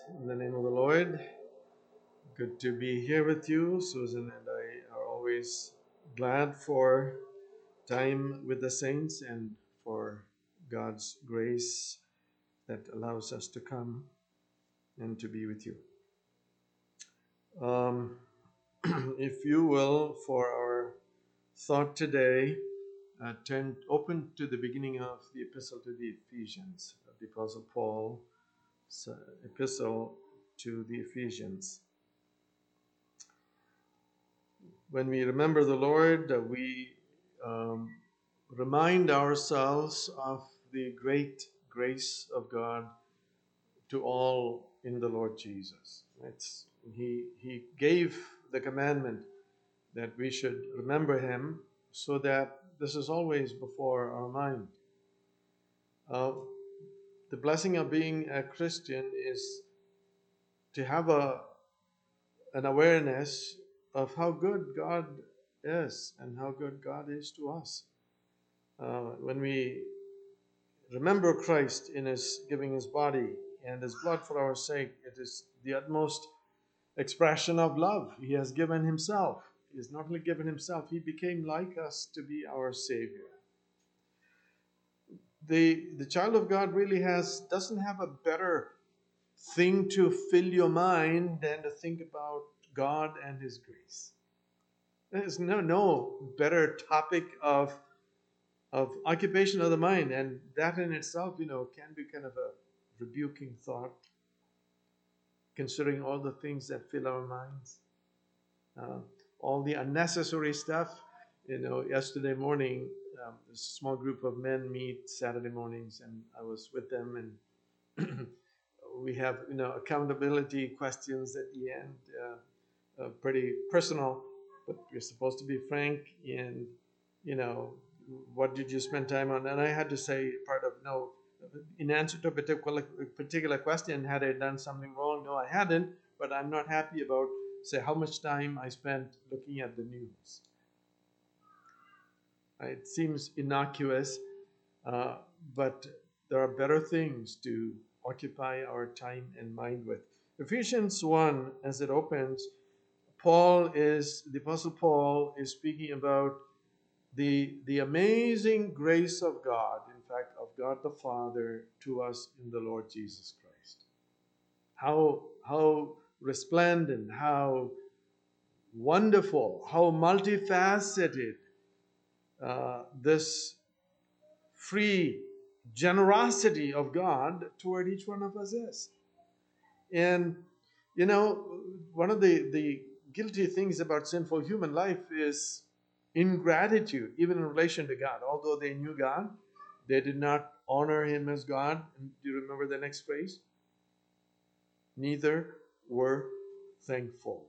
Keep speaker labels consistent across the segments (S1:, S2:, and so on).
S1: in the name of the Lord. Good to be here with you. Susan and I are always glad for time with the saints and for God's grace that allows us to come and to be with you. Um, if you will, for our thought today, open to the beginning of the epistle to the Ephesians, the Apostle Paul's epistle to the Ephesians. When we remember the Lord, we um, remind ourselves of the great grace of God to all in the Lord Jesus. He gave the commandment that we should remember Him, so that this is always before our mind. The blessing of being a Christian is to have an awareness of how good God is and how good God is to us. When we remember Christ in His giving His body and His blood for our sake, it is the utmost expression of love. He has given Himself. He has not only given Himself, He became like us to be our Savior. The child of God really doesn't have a better thing to fill your mind than to think about God and His grace. There's no better topic of occupation of the mind, and that in itself, can be kind of a rebuking thought, considering all the things that fill our minds, uh, all the unnecessary stuff. Yesterday morning, a small group of men meet Saturday mornings, and I was with them, and we have accountability questions at the end, pretty personal, but we're supposed to be frank and what did you spend time on? And I had to say part of no, in answer to a particular question, had I done something wrong? No, I hadn't, but I'm not happy about, say, how much time I spent looking at the news. It seems innocuous, but there are better things to occupy our time and mind with. Ephesians 1, as it opens, the Apostle Paul is speaking about the amazing grace of God, in fact, of God the Father to us in the Lord Jesus Christ. How resplendent, how wonderful, how multifaceted this free generosity of God toward each one of us is. And, one of the guilty things about sinful human life is ingratitude, even in relation to God. Although they knew God, they did not honor Him as God. And do you remember the next phrase? Neither were thankful.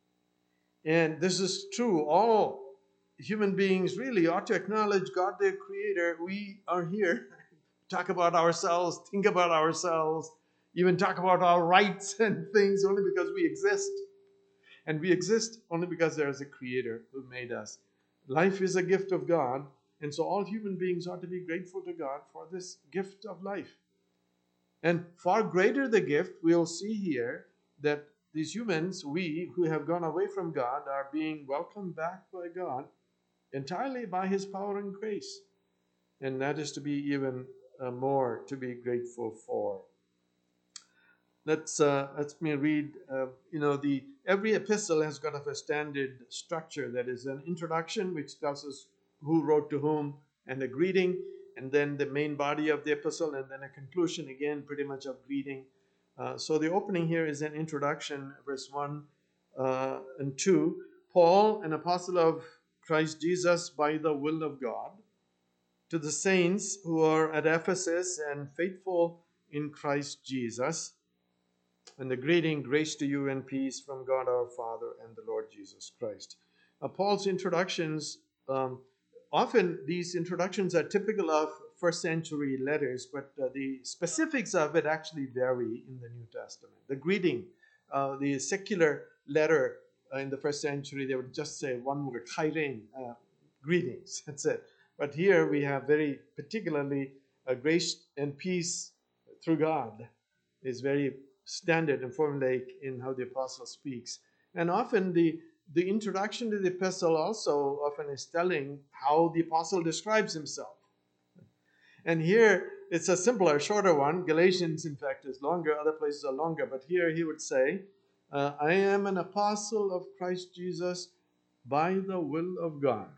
S1: And this is true. All human beings really ought to acknowledge God, their Creator. We are here. Talk about ourselves, think about ourselves, even talk about our rights and things only because we exist. And we exist only because there is a Creator who made us. Life is a gift of God, and so all human beings ought to be grateful to God for this gift of life. And far greater the gift, we'll see here that these humans, we who have gone away from God, are being welcomed back by God entirely by His power and grace. And that is to be even more to be grateful for. Let me read. Every epistle has got a standard structure. That is an introduction, which tells us who wrote to whom, and a greeting, and then the main body of the epistle, and then a conclusion again, pretty much of greeting. So the opening here is an introduction, verse 1 and 2. Paul, an apostle of Christ Jesus by the will of God, to the saints who are at Ephesus and faithful in Christ Jesus. And the greeting, grace to you and peace from God our Father and the Lord Jesus Christ. Paul's introductions, often these introductions are typical of first century letters, but the specifics of it actually vary in the New Testament. The greeting, the secular letter in the first century, they would just say one word, chairein, greetings, that's it. But here we have very particularly grace and peace through God is very standard and formulaic in how the apostle speaks. And often the introduction to the epistle also often is telling how the apostle describes himself. And here it's a simpler, shorter one. Galatians, in fact, is longer. Other places are longer. But here he would say, I am an apostle of Christ Jesus by the will of God.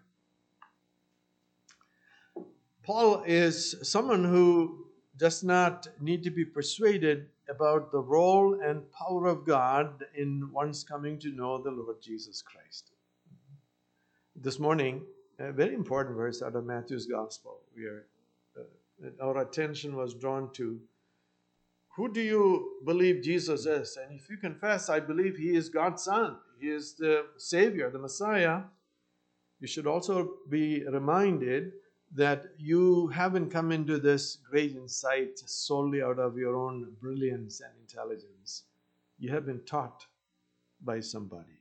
S1: Paul is someone who does not need to be persuaded about the role and power of God in one's coming to know the Lord Jesus Christ. This morning, a very important verse out of Matthew's Gospel. Our attention was drawn to, who do you believe Jesus is? And if you confess, I believe he is God's Son, he is the Savior, the Messiah, you should also be reminded that you haven't come into this great insight solely out of your own brilliance and intelligence. You have been taught by somebody.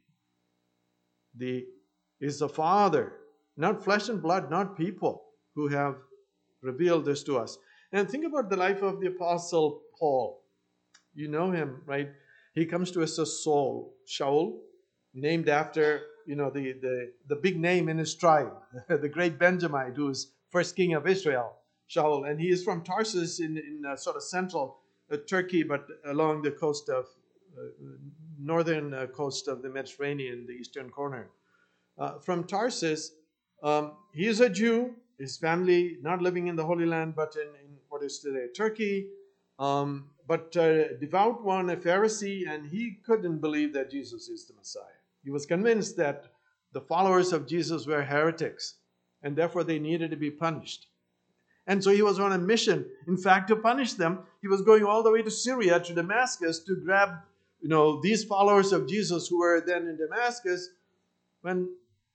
S1: It's the Father, not flesh and blood, not people, who have revealed this to us. And think about the life of the Apostle Paul. You know him, right? He comes to us as Saul, Shaul, named after, the big name in his tribe, the great Benjamite, who is first king of Israel, Shaul. And he is from Tarsus in sort of central Turkey, but along the coast of northern coast of the Mediterranean, the eastern corner. From Tarsus, he is a Jew. His family not living in the Holy Land, but in what is today Turkey. But a devout one, a Pharisee, and he couldn't believe that Jesus is the Messiah. He was convinced that the followers of Jesus were heretics, and therefore they needed to be punished. And so he was on a mission, in fact, to punish them. He was going all the way to Syria, to Damascus, to grab, these followers of Jesus who were then in Damascus, when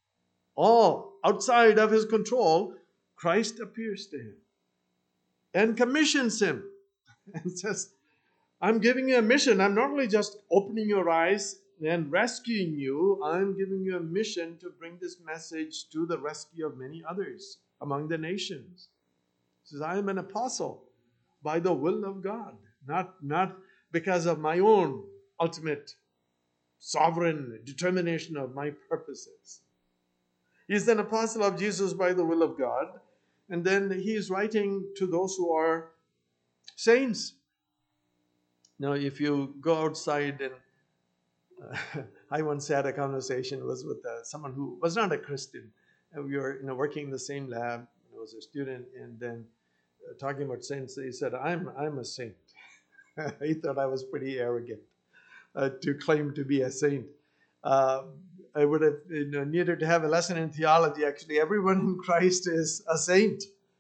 S1: all outside of his control, Christ appears to him and commissions him and says, I'm giving you a mission. I'm not only just opening your eyes and rescuing you, I'm giving you a mission to bring this message to the rescue of many others among the nations. He says, I am an apostle by the will of God, not because of my own ultimate sovereign determination of my purposes. He's an apostle of Jesus by the will of God. And then he is writing to those who are saints. Now, if you go outside, and I once had a conversation was with someone who was not a Christian. And we were working in the same lab. I was a student, and then talking about saints, he said, I'm a saint. He thought I was pretty arrogant to claim to be a saint. I would have needed to have a lesson in theology. Actually, everyone in Christ is a saint.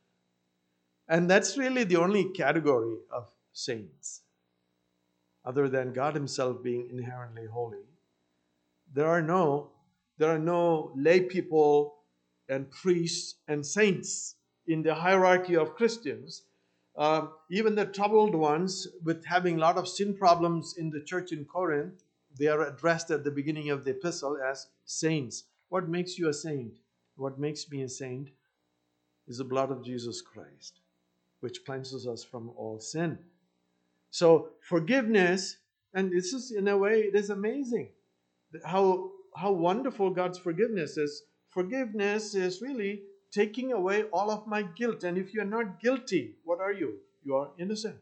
S1: And that's really the only category of saints, other than God himself being inherently holy. There are no lay people and priests and saints in the hierarchy of Christians. Even the troubled ones with having a lot of sin problems in the church in Corinth, they are addressed at the beginning of the epistle as saints. What makes you a saint? What makes me a saint is the blood of Jesus Christ, which cleanses us from all sin. So forgiveness, and this is, in a way, it is amazing how wonderful God's forgiveness is. Forgiveness is really taking away all of my guilt. And if you're not guilty, what are you? You are innocent.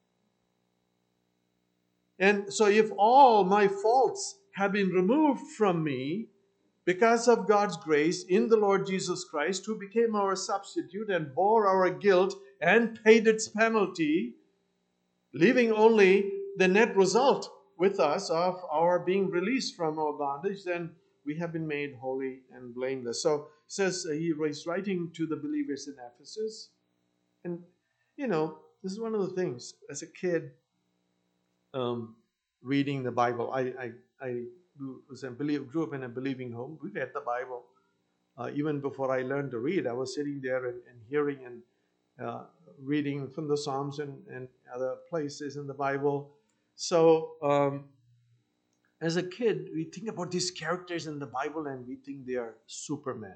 S1: And so if all my faults have been removed from me because of God's grace in the Lord Jesus Christ, who became our substitute and bore our guilt and paid its penalty, leaving only the net result with us of our being released from our bondage, then we have been made holy and blameless. So it says he was writing to the believers in Ephesus. And, this is one of the things. As a kid, reading the Bible, I grew up in a believing home. We read the Bible. Even before I learned to read, I was sitting there and hearing and reading from the Psalms and other places in the Bible. So as a kid, we think about these characters in the Bible and we think they are Superman.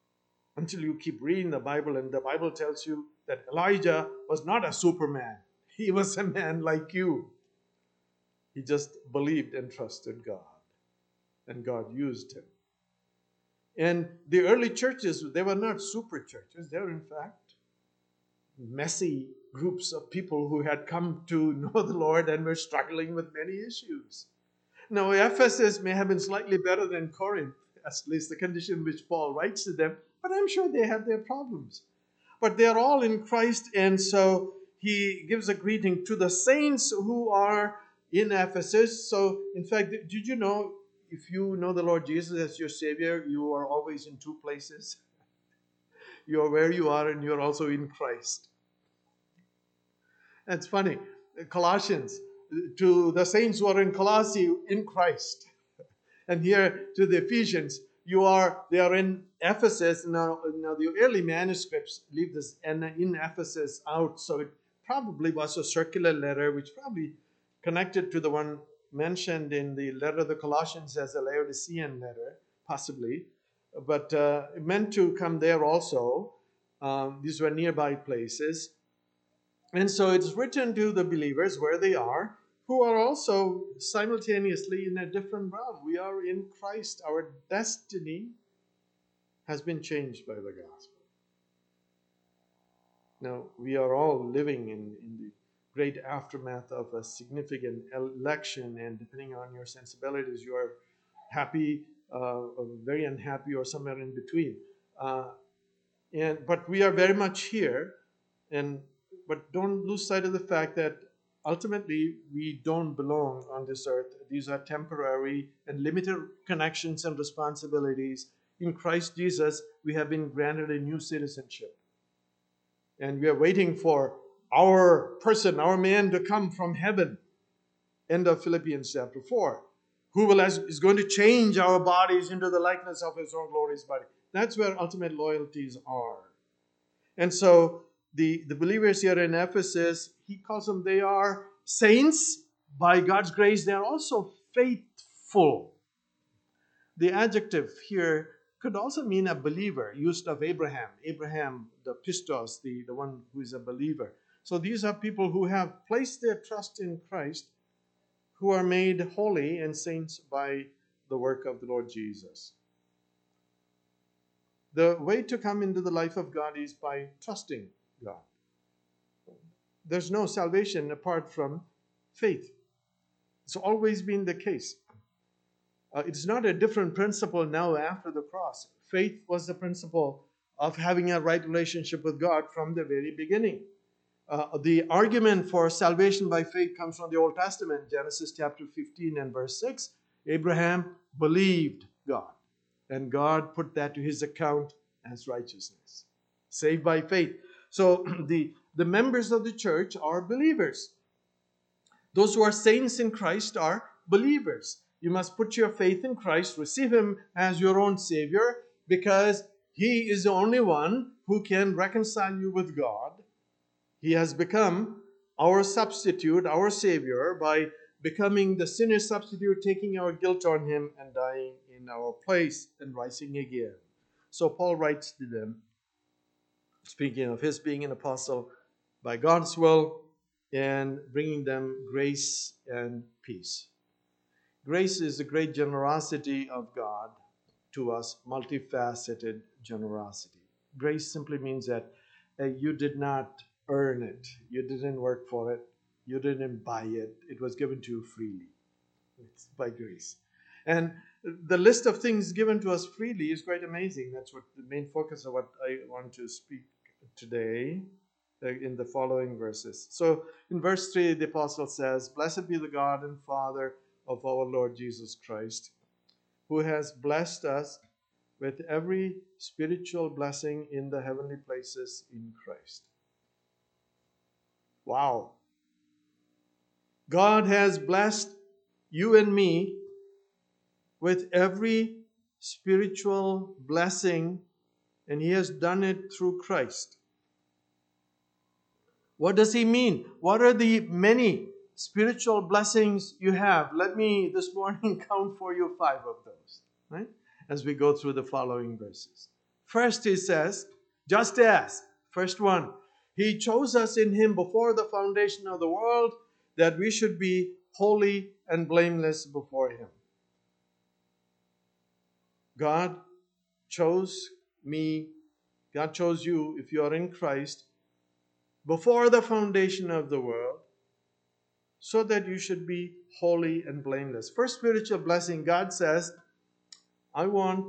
S1: Until you keep reading the Bible and the Bible tells you that Elijah was not a Superman. He was a man like you. He just believed and trusted God, and God used him. And the early churches, they were not super churches. They were, in fact, messy groups of people who had come to know the Lord and were struggling with many issues. Now, Ephesus may have been slightly better than Corinth, at least the condition in which Paul writes to them, but I'm sure they had their problems. But they are all in Christ, and so he gives a greeting to the saints who are in Ephesus. So, in fact, did you know, if you know the Lord Jesus as your Savior, you are always in two places? You are where you are, and you're also in Christ. That's funny. Colossians, to the saints who are in Colossae, in Christ. And here to the Ephesians, they are in Ephesus. Now the early manuscripts leave this in Ephesus out, so it probably was a circular letter, which probably connected to the one mentioned in the letter of the Colossians as a Laodicean letter, possibly, but meant to come there also. These were nearby places. And so it's written to the believers where they are, who are also simultaneously in a different realm. We are in Christ. Our destiny has been changed by the gospel. Now, we are all living in the great aftermath of a significant election, and depending on your sensibilities, you are happy, very unhappy, or somewhere in between. But we are very much here, but don't lose sight of the fact that ultimately we don't belong on this earth. These are temporary and limited connections and responsibilities. In Christ Jesus, we have been granted a new citizenship. And we are waiting for our person, our man, to come from heaven. End of Philippians chapter 4. Who is going to change our bodies into the likeness of his own glorious body. That's where ultimate loyalties are. And so the believers here in Ephesus, he calls them, they are saints. By God's grace, they are also faithful. The adjective here could also mean a believer, used of Abraham. Abraham, the pistos, the one who is a believer. So these are people who have placed their trust in Christ, who are made holy and saints by the work of the Lord Jesus. The way to come into the life of God is by trusting God. There's no salvation apart from faith. It's always been the case. It's not a different principle now after the cross. Faith was the principle of having a right relationship with God from the very beginning. The argument for salvation by faith comes from the Old Testament, Genesis chapter 15 and verse 6. Abraham believed God, and God put that to his account as righteousness. Saved by faith. So the members of the church are believers. Those who are saints in Christ are believers. You must put your faith in Christ, receive him as your own Savior, because he is the only one who can reconcile you with God. He has become our substitute, our Savior, by becoming the sinner's substitute, taking our guilt on him and dying in our place and rising again. So Paul writes to them, speaking of his being an apostle by God's will, and bringing them grace and peace. Grace is the great generosity of God to us, multifaceted generosity. Grace simply means that you did not earn it. You didn't work for it. You didn't buy it. It was given to you freely. It's by grace. And the list of things given to us freely is quite amazing. That's what the main focus of what I want to speak today in the following verses. So in verse 3, the apostle says, "Blessed be the God and Father of our Lord Jesus Christ, who has blessed us with every spiritual blessing in the heavenly places in Christ." Wow. God has blessed you and me with every spiritual blessing, and he has done it through Christ. What does he mean? What are the many spiritual blessings you have? Let me this morning count for you 5 of those, right? As we go through the following verses. First, he says, just as, first one, He chose us in Him before the foundation of the world, that we should be holy and blameless before Him. God chose me, God chose you, if you are in Christ, before the foundation of the world, so that you should be holy and blameless. First spiritual blessing, God says, I want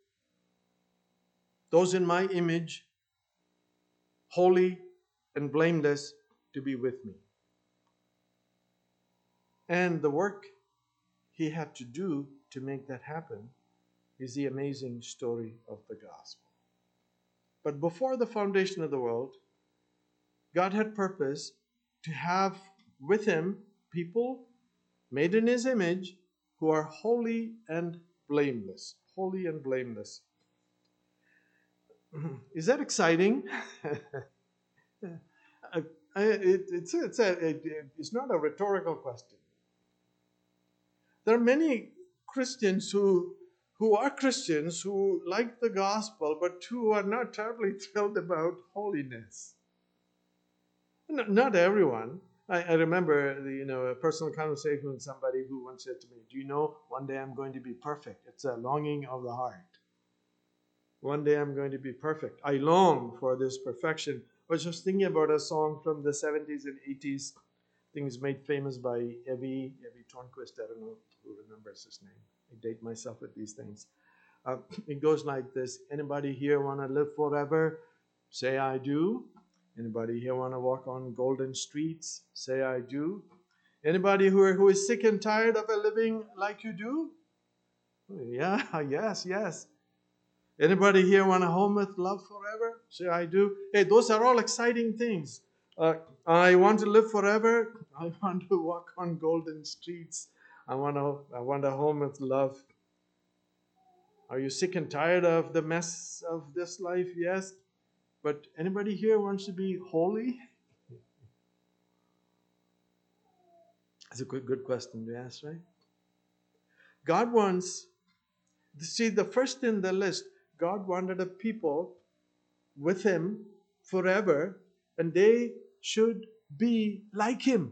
S1: those in my image, holy and blameless, to be with me. And the work He had to do to make that happen is the amazing story of the gospel. But before the foundation of the world, God had purpose to have with Him people made in His image who are holy and blameless. Holy and blameless. Is that exciting? It's not a rhetorical question. There are many Christians who are Christians, who like the gospel, but who are not terribly thrilled about holiness. Not everyone. I remember a personal conversation with somebody who once said to me, do you know, one day I'm going to be perfect. It's a longing of the heart. One day I'm going to be perfect. I long for this perfection. I was just thinking about a song from the 70s and 80s. I think it's made famous by Evie Tornquist. I don't know who remembers his name. I date myself with these things. It goes like this. Anybody here want to live forever? Say I do. Anybody here want to walk on golden streets? Say I do. Anybody who is sick and tired of a living like you do? Yeah, yes. Anybody here want a home with love forever? Say I do. Hey, those are all exciting things. I want to live forever. I want to walk on golden streets. I want a home with love. Are you sick and tired of the mess of this life? Yes. But anybody here wants to be holy? That's a good question to ask, right? God wants, see, the first in the list, God wanted a people with Him forever, and they should be like Him.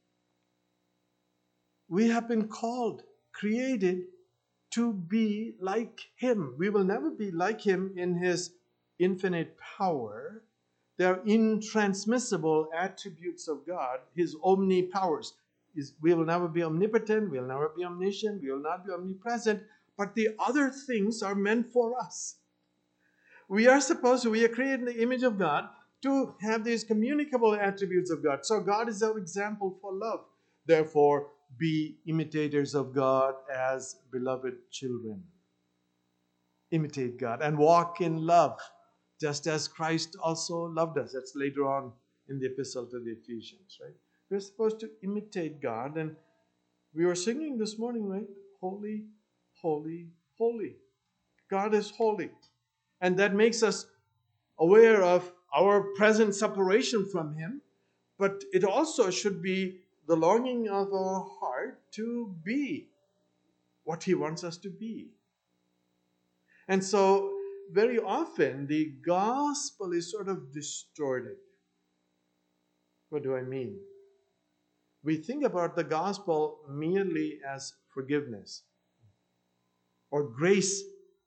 S1: We have been called, created to be like Him. We will never be like Him in His infinite power. They are intransmissible attributes of God, His omnipowers. We will never be omnipotent, we will never be omniscient, we will not be omnipresent, but the other things are meant for us. We are created in the image of God to have these communicable attributes of God. So God is our example for love. Therefore, be imitators of God as beloved children. Imitate God and walk in love, just as Christ also loved us. That's later on in the epistle to the Ephesians, right? We're supposed to imitate God, and we were singing this morning, right? Holy, holy, holy. God is holy. And that makes us aware of our present separation from Him, but it also should be the longing of our heart to be what He wants us to be. And so, very often, the gospel is sort of distorted. What do I mean? We think about the gospel merely as forgiveness or grace,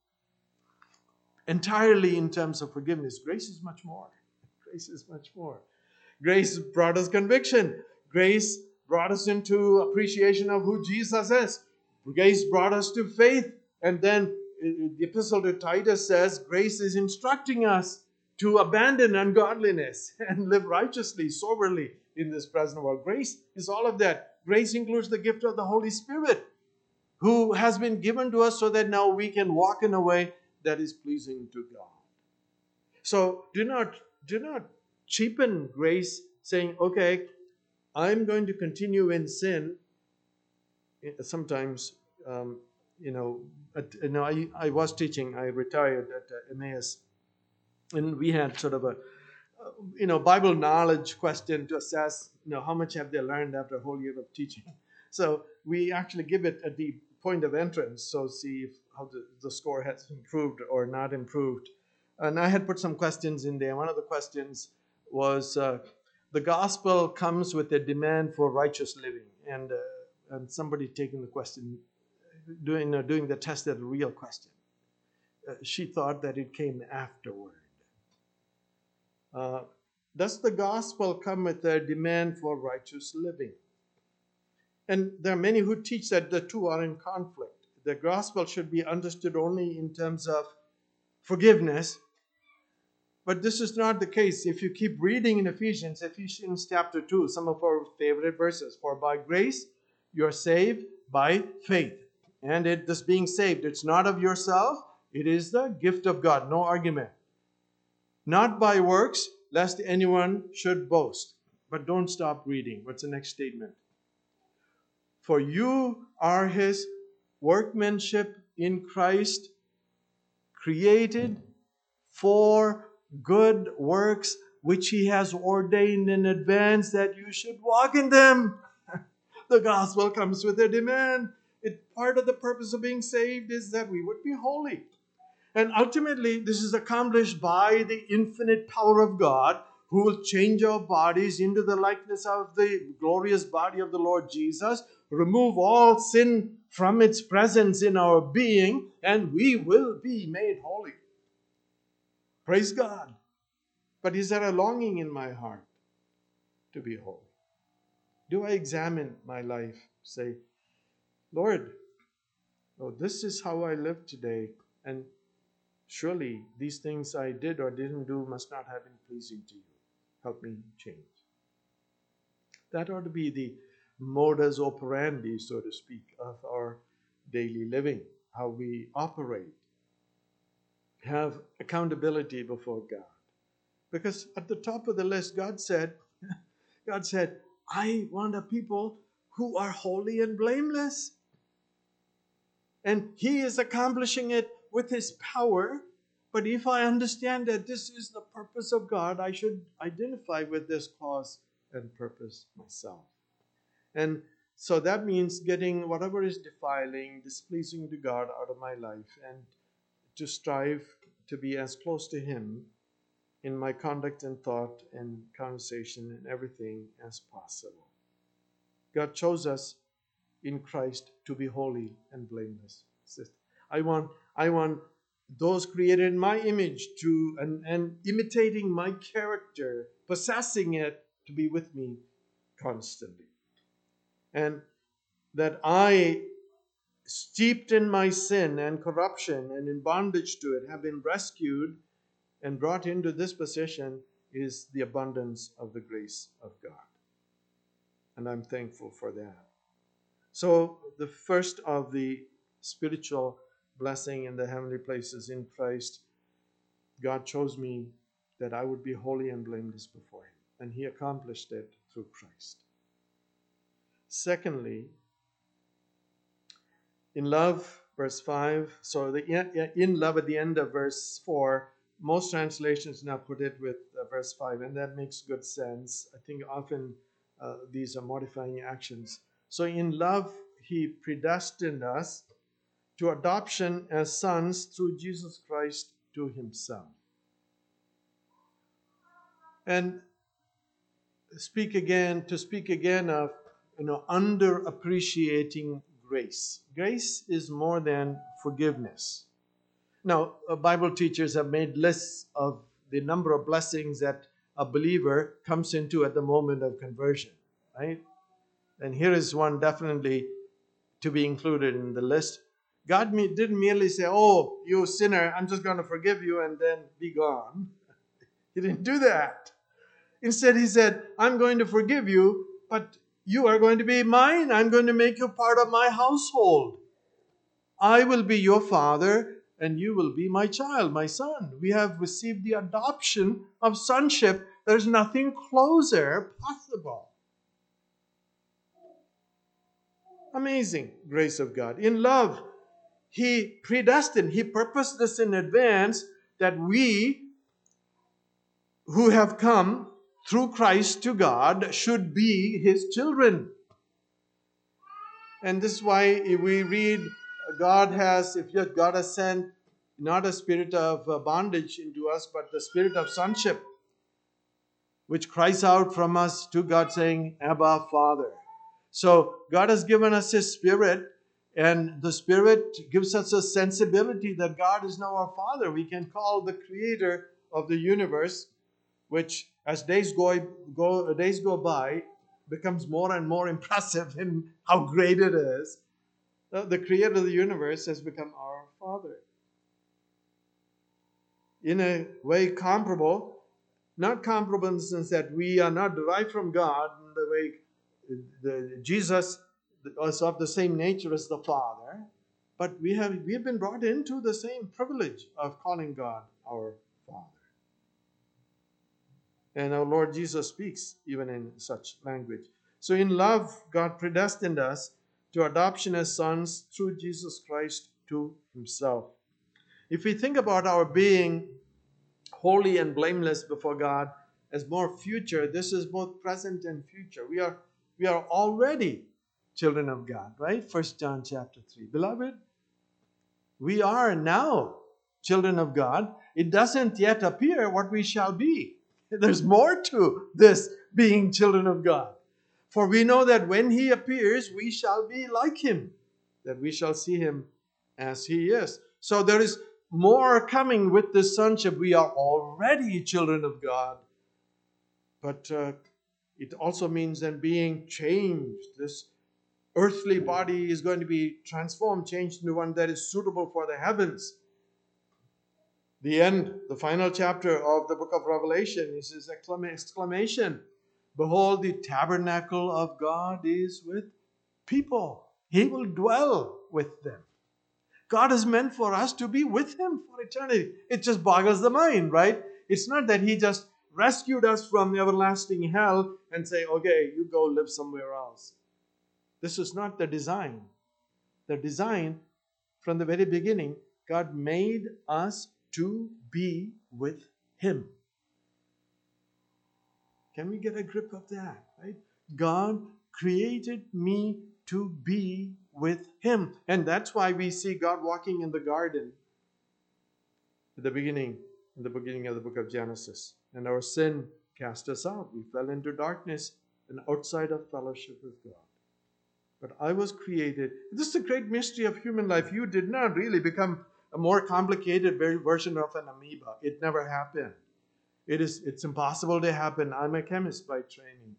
S1: entirely in terms of forgiveness. Grace is much more. Grace is much more. Grace brought us conviction. Grace brought us into appreciation of who Jesus is. Grace brought us to faith. And then the epistle to Titus says, grace is instructing us to abandon ungodliness and live righteously, soberly in this present world. Grace is all of that. Grace includes the gift of the Holy Spirit, who has been given to us so that now we can walk in a way that is pleasing to God. So do not cheapen grace saying, okay, I'm going to continue in sin. Sometimes, I was teaching, I retired at Emmaus, and we had sort of a, Bible knowledge question to assess, how much have they learned after a whole year of teaching. So we actually give it at the point of entrance, so see how the score has improved or not improved. And I had put some questions in there. One of the questions was the gospel comes with a demand for righteous living. And somebody taking the question, doing the test at a real question. She thought that it came afterward. Does the gospel come with a demand for righteous living? And there are many who teach that the two are in conflict. The gospel should be understood only in terms of forgiveness. But this is not the case. If you keep reading in Ephesians chapter 2, some of our favorite verses, for by grace you are saved by faith. And this being saved, it's not of yourself, it is the gift of God. No argument. Not by works, lest anyone should boast. But don't stop reading. What's the next statement? For you are his workmanship in Christ, created for good works, which he has ordained in advance that you should walk in them. The gospel comes with a demand. Part of the purpose of being saved is that we would be holy. And ultimately, this is accomplished by the infinite power of God, who will change our bodies into the likeness of the glorious body of the Lord Jesus, remove all sin from its presence in our being, and we will be made holy. Praise God. But is there a longing in my heart to be holy? Do I examine my life, say, Lord, this is how I live today, and surely these things I did or didn't do must not have been pleasing to you. Help me change. That ought to be the modus operandi, so to speak, of our daily living, how we operate, have accountability before God. Because at the top of the list, God said, I want a people who are holy and blameless. And he is accomplishing it with his power. But if I understand that this is the purpose of God, I should identify with this cause and purpose myself. And so that means getting whatever is defiling, displeasing to God out of my life, and to strive to be as close to him in my conduct and thought and conversation and everything as possible. God chose us in Christ to be holy and blameless. I want those created in my image to and imitating my character, possessing it, to be with me constantly. And that I, steeped in my sin and corruption and in bondage to it, have been rescued and brought into this position is the abundance of the grace of God. And I'm thankful for that. So the first of the spiritual blessing in the heavenly places in Christ, God chose me that I would be holy and blameless before him. And he accomplished it through Christ. Secondly, in love, verse 5, so in love at the end of verse 4, most translations now put it with verse 5, and that makes good sense. I think often these are modifying actions. So in love, he predestined us to adoption as sons through Jesus Christ to himself. And speak again of underappreciating grace. Grace is more than forgiveness. Now, Bible teachers have made lists of the number of blessings that a believer comes into at the moment of conversion, right? And here is one definitely to be included in the list. God didn't merely say, oh, you sinner, I'm just going to forgive you and then be gone. He didn't do that. Instead, he said, I'm going to forgive you, but you are going to be mine. I'm going to make you part of my household. I will be your father, and you will be my child, my son. We have received the adoption of sonship. There's nothing closer possible. Amazing grace of God. In love, he predestined, he purposed this in advance that we who have come through Christ to God should be his children. And this is why we read God has sent not a spirit of bondage into us, but the spirit of sonship, which cries out from us to God saying, Abba, Father. So God has given us His Spirit, and the Spirit gives us a sensibility that God is now our Father. We can call the Creator of the universe, which as days go by, becomes more and more impressive in how great it is. The Creator of the universe has become our Father. In a way comparable, not comparable in the sense that we are not derived from God in the way Jesus is of the same nature as the Father, but we have been brought into the same privilege of calling God our Father. And our Lord Jesus speaks even in such language. So in love, God predestined us to adoption as sons through Jesus Christ to Himself. If we think about our being holy and blameless before God as more future, this is both present and future. We are already children of God, right? 1 John chapter 3. Beloved, we are now children of God. It doesn't yet appear what we shall be. There's more to this being children of God. For we know that when He appears, we shall be like Him, that we shall see Him as He is. So there is more coming with this sonship. We are already children of God. But it also means then being changed. This earthly body is going to be transformed, changed into one that is suitable for the heavens. The final chapter of the book of Revelation is his exclamation. Behold, the tabernacle of God is with people. He will dwell with them. God is meant for us to be with Him for eternity. It just boggles the mind, right? It's not that He just rescued us from everlasting hell and say, okay, you go live somewhere else. This is not the design. The design, from the very beginning, God made us to be with Him. Can we get a grip of that, right? God created me to be with Him. And that's why we see God walking in the garden in the beginning of the book of Genesis. And our sin cast us out. We fell into darkness and outside of fellowship with God. But I was created. This is the great mystery of human life. You did not really become a more complicated version of an amoeba. It never happened. It's impossible to happen. I'm a chemist by training.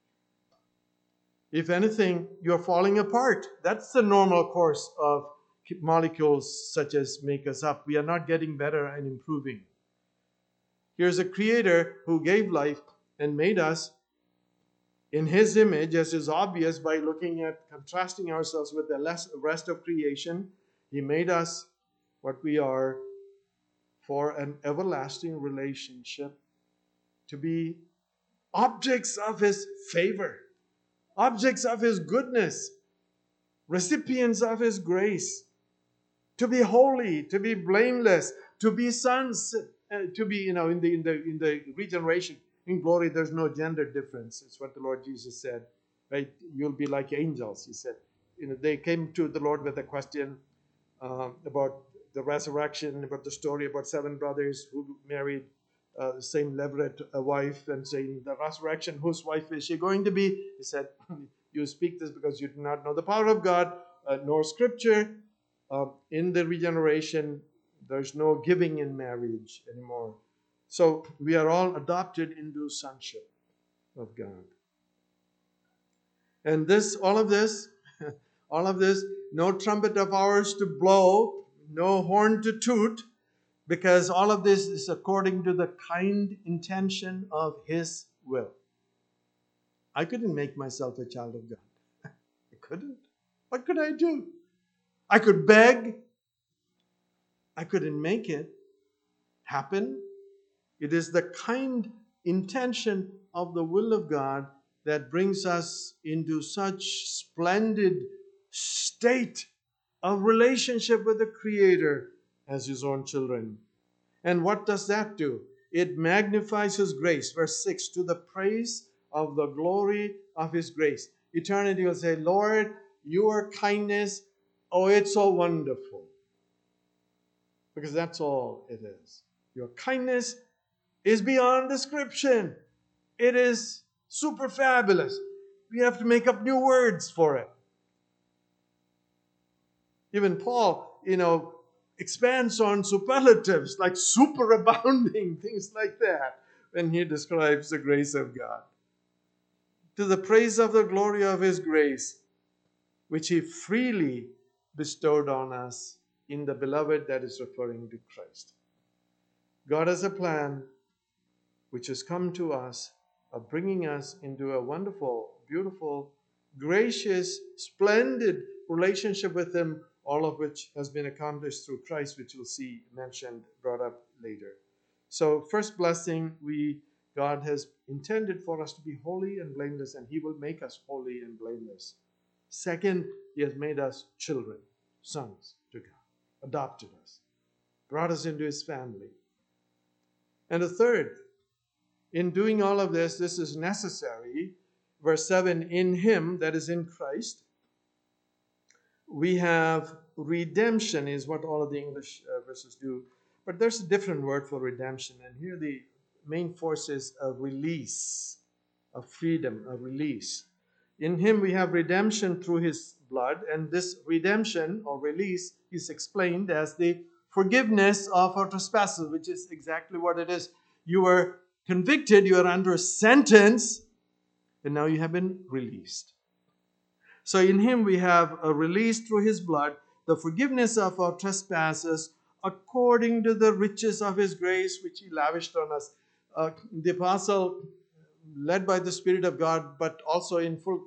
S1: If anything, you're falling apart. That's the normal course of molecules such as make us up. We are not getting better and improving. Here's a creator who gave life and made us in His image, as is obvious by looking at contrasting ourselves with the rest of creation. He made us what we are for an everlasting relationship, to be objects of His favor, objects of His goodness, recipients of His grace, to be holy, to be blameless, to be sons, to be, in the regeneration, in glory, there's no gender difference. It's what the Lord Jesus said, right? You'll be like angels, He said. They came to the Lord with a question about the resurrection, about the story about 7 brothers who married the same levirate wife, and saying, the resurrection, whose wife is she going to be? He said, you speak this because you do not know the power of God, nor Scripture. In the regeneration, there's no giving in marriage anymore. So we are all adopted into sonship of God. And all of this, no trumpet of ours to blow, no horn to toot, because all of this is according to the kind intention of His will. I couldn't make myself a child of God. I couldn't. What could I do? I could beg. I couldn't make it happen. It is the kind intention of the will of God that brings us into such splendid state of relationship with the Creator as His own children. And what does that do? It magnifies His grace. Verse 6, to the praise of the glory of His grace. Eternity will say, Lord, your kindness, oh, it's so wonderful. Because that's all it is. Your kindness is beyond description. It is super fabulous. We have to make up new words for it. Even Paul, expands on superlatives like superabounding, things like that, when he describes the grace of God. To the praise of the glory of his grace, which he freely bestowed on us in the beloved, that is referring to Christ. God has a plan which has come to us of bringing us into a wonderful, beautiful, gracious, splendid relationship with him, all of which has been accomplished through Christ, which we'll see mentioned, brought up later. So first blessing, God has intended for us to be holy and blameless, and he will make us holy and blameless. Second, he has made us children, sons to God, adopted us, brought us into his family. And the third, in doing all of this is necessary. Verse 7, in him, that is in Christ, we have redemption, is what all of the English verses do. But there's a different word for redemption. And here the main force is a release, a freedom, a release. In him we have redemption through his blood. And this redemption or release is explained as the forgiveness of our trespasses, which is exactly what it is. You were convicted, you are under a sentence, and now you have been released. So in him we have a release through his blood, the forgiveness of our trespasses, according to the riches of his grace, which he lavished on us. The apostle, led by the Spirit of God, but also in full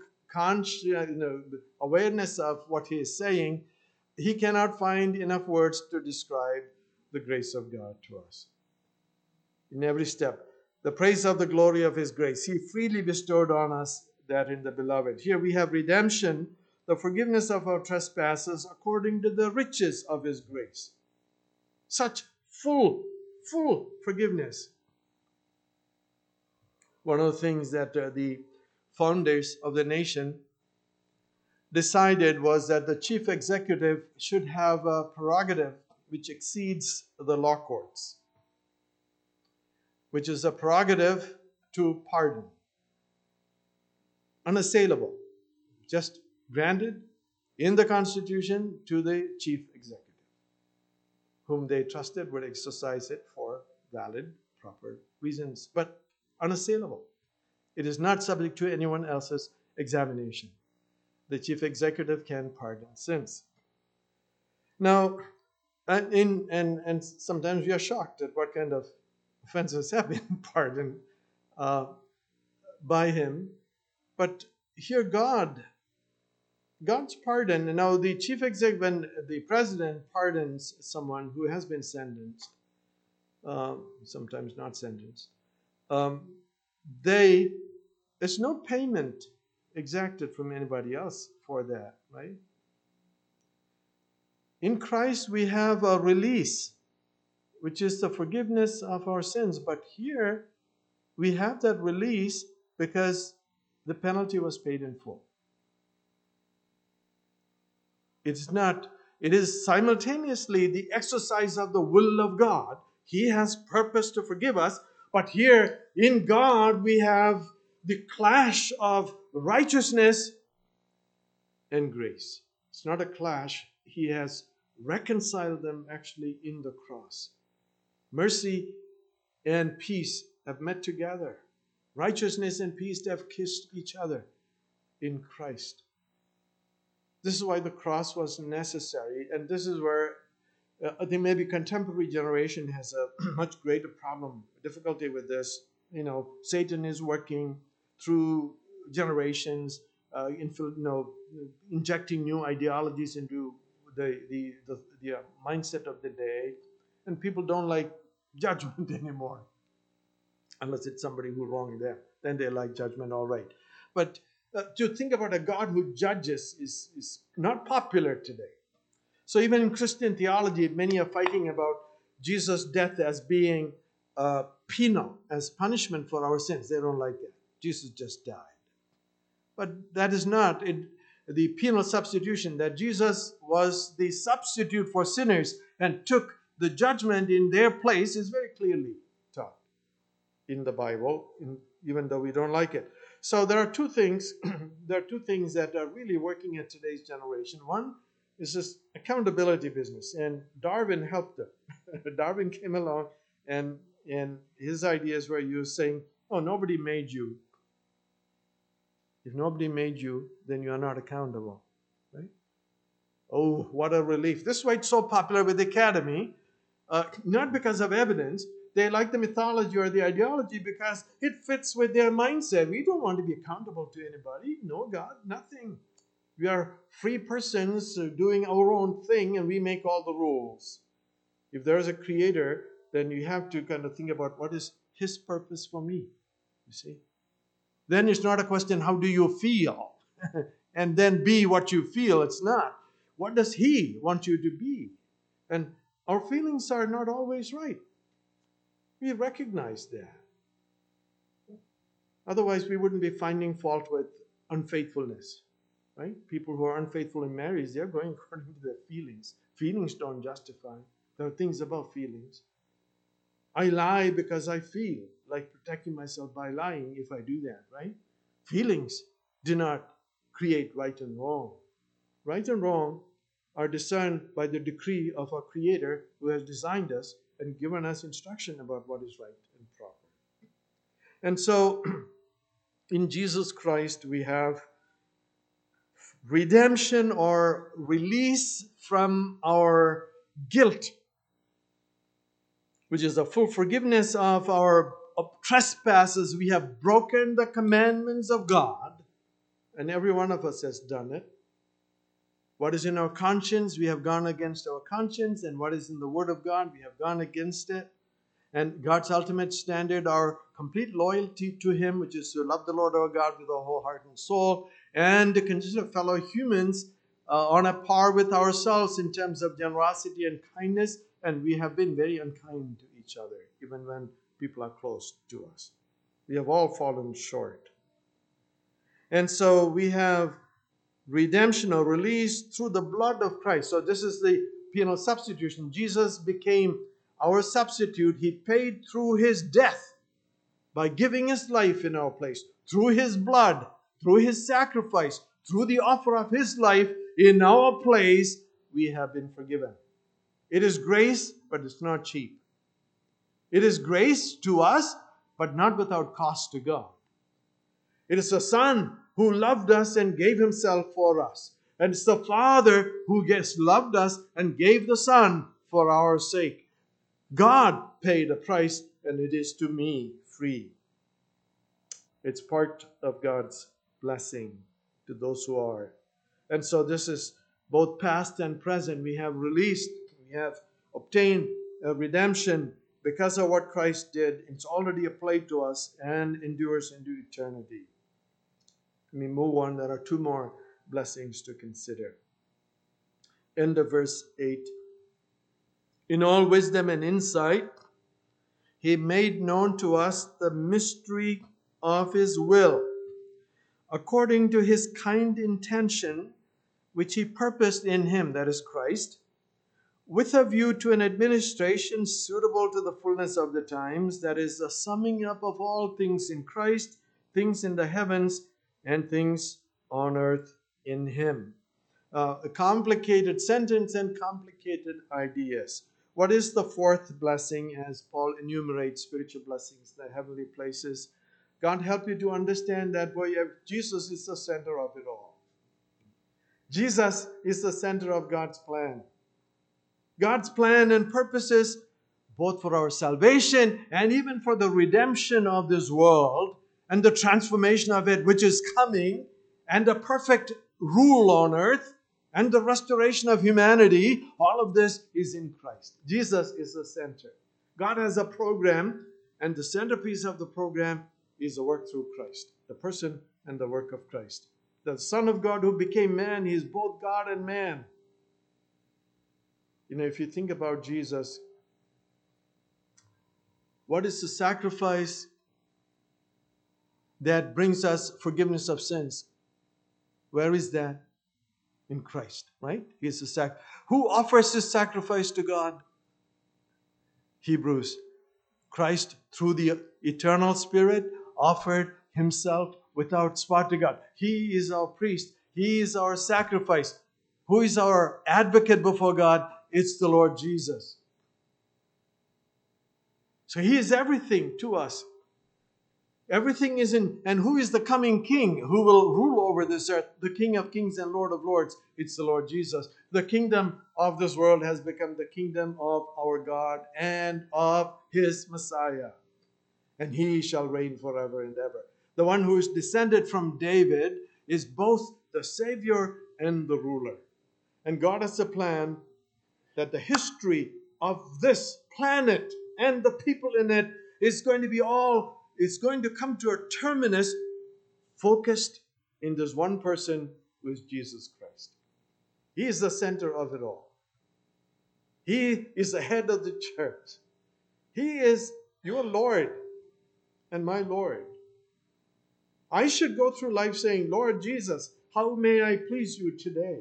S1: awareness of what he is saying, he cannot find enough words to describe the grace of God to us. In every step, the praise of the glory of his grace. He freely bestowed on us that in the beloved. Here we have redemption, the forgiveness of our trespasses according to the riches of his grace. Such full forgiveness. One of the things that the founders of the nation decided was that the chief executive should have a prerogative which exceeds the law courts, which is a prerogative to pardon. Unassailable, just granted in the Constitution to the chief executive, whom they trusted would exercise it for valid, proper reasons, but unassailable. It is not subject to anyone else's examination. The chief executive can pardon sins. Now, and sometimes we are shocked at what kind of offenses have been pardoned by him. But here God's pardon, and now the chief executive, when the president pardons someone who has been sentenced, sometimes not sentenced, there's no payment exacted from anybody else for that, right? In Christ we have a release, which is the forgiveness of our sins. But here we have that release because the penalty was paid in full. It is simultaneously the exercise of the will of God. He has purpose to forgive us, but here in God we have the clash of righteousness and grace. It's not a clash. He has reconciled them actually in the cross. Mercy and peace have met together. Righteousness and peace have kissed each other in Christ. This is why the cross was necessary, and this is where I think maybe contemporary generation has a much greater problem, difficulty with this. Satan is working through generations, injecting new ideologies into the mindset of the day, and people don't like judgment anymore, unless it's somebody who wronged them. Then they like judgment, all right. But to think about a God who judges is not popular today. So even in Christian theology, many are fighting about Jesus' death as being penal, as punishment for our sins. They don't like that. Jesus just died. But that is not the penal substitution, that Jesus was the substitute for sinners and took the judgment in their place, is very clearly taught in the Bible, in even though we don't like it. So there are two things. There are two things that are really working in today's generation. One is this accountability business, and Darwin helped them. Darwin came along, and his ideas were you saying, "Oh, nobody made you. If nobody made you, then you are not accountable." Right? Oh, what a relief! This is why it's so popular with the academy. Not because of evidence. They like the mythology or the ideology because it fits with their mindset. We don't want to be accountable to anybody. No God, nothing. We are free persons doing our own thing, and we make all the rules. If there is a creator, then you have to kind of think about what is his purpose for me. You see? Then it's not a question, how do you feel? And then be what you feel. It's not. What does he want you to be? And our feelings are not always right. We recognize that. Otherwise, we wouldn't be finding fault with unfaithfulness. Right? People who are unfaithful in marriage, they're going according to their feelings. Feelings don't justify. There are things about feelings. I lie because I feel like protecting myself by lying if I do that, right? Feelings do not create right and wrong. Right and wrong are discerned by the decree of our Creator who has designed us and given us instruction about what is right and proper. And so, in Jesus Christ, we have redemption or release from our guilt, which is the full forgiveness of our trespasses. We have broken the commandments of God, and every one of us has done it. What is in our conscience, we have gone against our conscience, and what is in the Word of God, we have gone against it. And God's ultimate standard, our complete loyalty to Him, which is to love the Lord our God with our whole heart and soul, and to consider fellow humans on a par with ourselves in terms of generosity and kindness. And we have been very unkind to each other, even when people are close to us. We have all fallen short. And so we have redemption or release through the blood of Christ. So this is the penal substitution. Jesus became our substitute. He paid through His death by giving His life in our place. Through His blood, through His sacrifice, through the offer of His life in our place, we have been forgiven. It is grace, but it's not cheap. It is grace to us, but not without cost to God. It is the Son who loved us and gave Himself for us. And it's the Father who loved us and gave the Son for our sake. God paid a price, and it is to me free. It's part of God's blessing to those who are. And so this is both past and present. We have released, we have obtained redemption because of what Christ did. It's already applied to us and endures into eternity. Let me move on. There are two more blessings to consider. End of verse 8. In all wisdom and insight, He made known to us the mystery of His will, according to His kind intention, which He purposed in Him, that is Christ, with a view to an administration suitable to the fullness of the times, that is, the summing up of all things in Christ, things in the heavens, and things on earth in Him. A complicated sentence and complicated ideas. What is the fourth blessing as Paul enumerates spiritual blessings in the heavenly places? God help you to understand that Jesus is the center of it all. Jesus is the center of God's plan. God's plan and purposes, both for our salvation and even for the redemption of this world and the transformation of it, which is coming, and the perfect rule on earth, and the restoration of humanity, all of this is in Christ. Jesus is the center. God has a program, and the centerpiece of the program is the work through Christ, the person and the work of Christ. The Son of God who became man, He is both God and man. You know, if you think about Jesus, what is the sacrifice that brings us forgiveness of sins? Where is that? In Christ, right? He's the who offers His sacrifice to God? Hebrews. Christ, through the eternal Spirit, offered himself without spot to God. He is our priest. He is our sacrifice. Who is our advocate before God? It's the Lord Jesus. So he is everything to us. Everything is in, and who is the coming king who will rule over this earth? The King of kings and Lord of lords. It's the Lord Jesus. The kingdom of this world has become the kingdom of our God and of his Messiah. And he shall reign forever and ever. The one who is descended from David is both the Savior and the ruler. And God has a plan that the history of this planet and the people in it is going to be it's going to come to a terminus focused in this one person who is Jesus Christ. He is the center of it all. He is the head of the church. He is your Lord and my Lord. I should go through life saying, Lord Jesus, how may I please you today?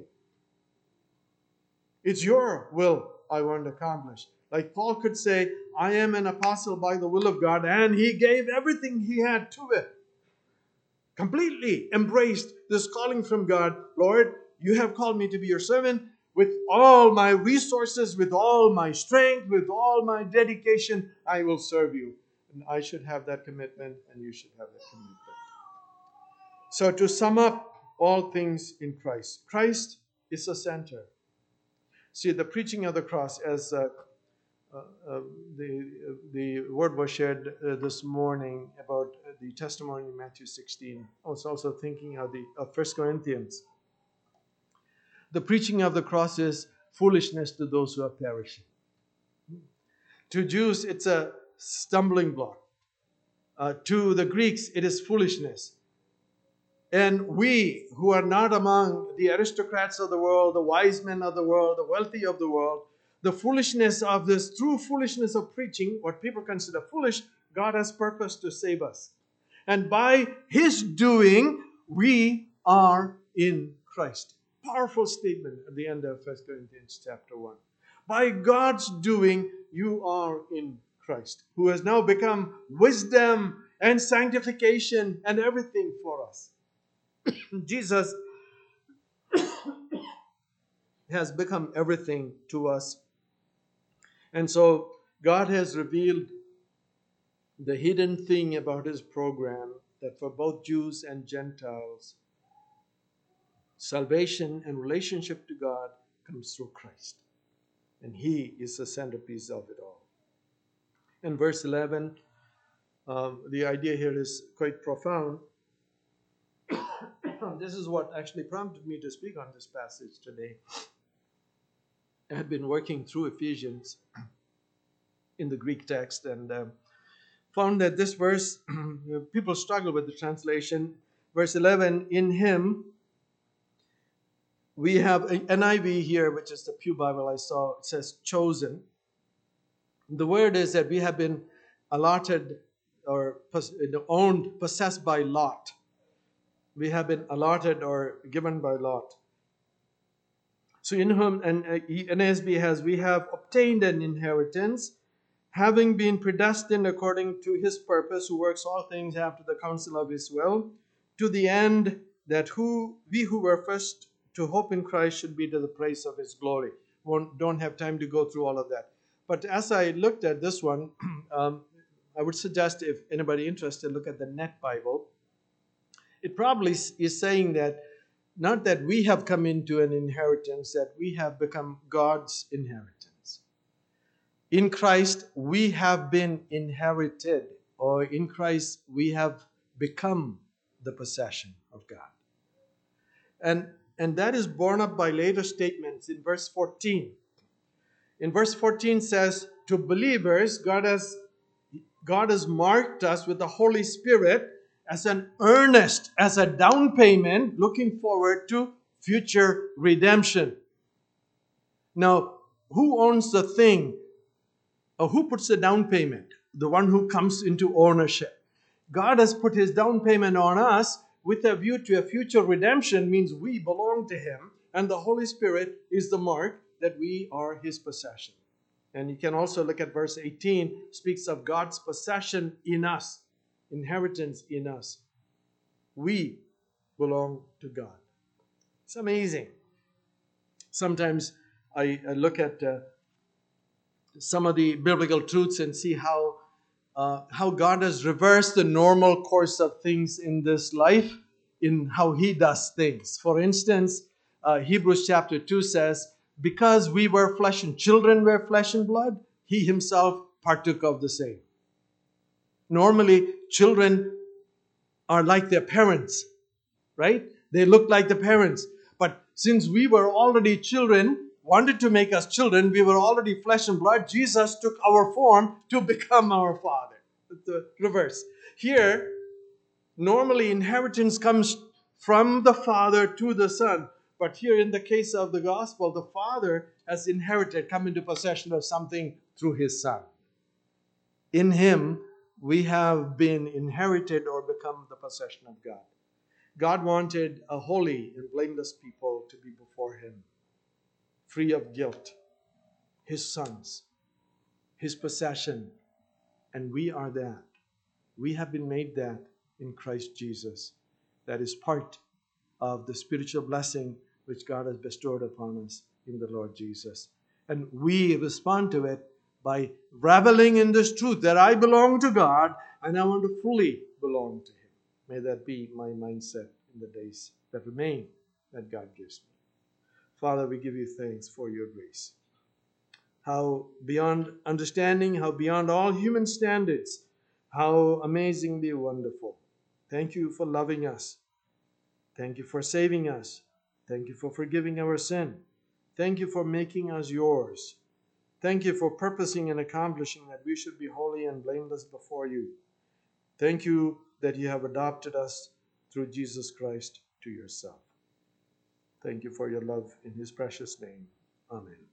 S1: It's your will I want to accomplish. Like Paul could say, I am an apostle by the will of God, and he gave everything he had to it. Completely embraced this calling from God. Lord, you have called me to be your servant with all my resources, with all my strength, with all my dedication. I will serve you. And I should have that commitment, and you should have that commitment. So to sum up all things in Christ, Christ is the center. See, the preaching of the cross, as the word was shared this morning about the testimony in Matthew 16. I was also thinking of 1 Corinthians. The preaching of the cross is foolishness to those who are perishing. To Jews, it's a stumbling block. To the Greeks, it is foolishness. And we who are not among the aristocrats of the world, the wise men of the world, the wealthy of the world, the foolishness of this true foolishness of preaching, what people consider foolish, God has purposed to save us. And by his doing, we are in Christ. Powerful statement at the end of 1 Corinthians chapter 1. By God's doing, you are in Christ, who has now become wisdom and sanctification and everything for us. Jesus has become everything to us. And so God has revealed the hidden thing about his program, that for both Jews and Gentiles, salvation and relationship to God comes through Christ. And he is the centerpiece of it all. In verse 11, the idea here is quite profound. This is what actually prompted me to speak on this passage today. I had been working through Ephesians in the Greek text and found that this verse, people struggle with the translation. Verse 11, in him, we have an NIV here, which is the Pew Bible I saw. It says chosen. The word is that we have been allotted or owned, possessed by lot. We have been allotted or given by lot. So in whom, and NASB has, we have obtained an inheritance, having been predestined according to his purpose, who works all things after the counsel of his will, to the end that we who were first to hope in Christ should be to the praise of his glory. Don't have time to go through all of that. But as I looked at this one, I would suggest, if anybody interested, look at the Net Bible. It probably is saying that not that we have come into an inheritance, that we have become God's inheritance. In Christ, we have been inherited, or in Christ, we have become the possession of God. And that is borne up by later statements in verse 14. In verse 14 says, to believers, God has marked us with the Holy Spirit as an earnest, as a down payment, looking forward to future redemption. Now, who owns the thing? Or who puts the down payment? The one who comes into ownership. God has put his down payment on us with a view to a future redemption, means we belong to him, and the Holy Spirit is the mark that we are his possession. And you can also look at verse 18, speaks of God's possession in us. inheritance in us. We belong to God. It's amazing. Sometimes I look at some of the biblical truths and see how God has reversed the normal course of things in this life in how He does things. For instance, Hebrews chapter 2 says, because we were flesh and children were flesh and blood, He Himself partook of the same. Normally, children are like their parents, right? They look like the parents. But since we were already children, wanted to make us children, we were already flesh and blood, Jesus took our form to become our Father. The reverse. Here, normally inheritance comes from the Father to the Son. But here in the case of the gospel, the Father has inherited, come into possession of something through His Son. In Him, we have been inherited or become the possession of God. God wanted a holy and blameless people to be before Him, free of guilt, His sons, His possession, and we are that. We have been made that in Christ Jesus. That is part of the spiritual blessing which God has bestowed upon us in the Lord Jesus. And we respond to it by reveling in this truth that I belong to God and I want to fully belong to Him. May that be my mindset in the days that remain that God gives me. Father, we give you thanks for your grace. How beyond understanding, how beyond all human standards, how amazingly wonderful. Thank you for loving us. Thank you for saving us. Thank you for forgiving our sin. Thank you for making us yours. Thank you for purposing and accomplishing that we should be holy and blameless before you. Thank you that you have adopted us through Jesus Christ to yourself. Thank you for your love in His precious name. Amen.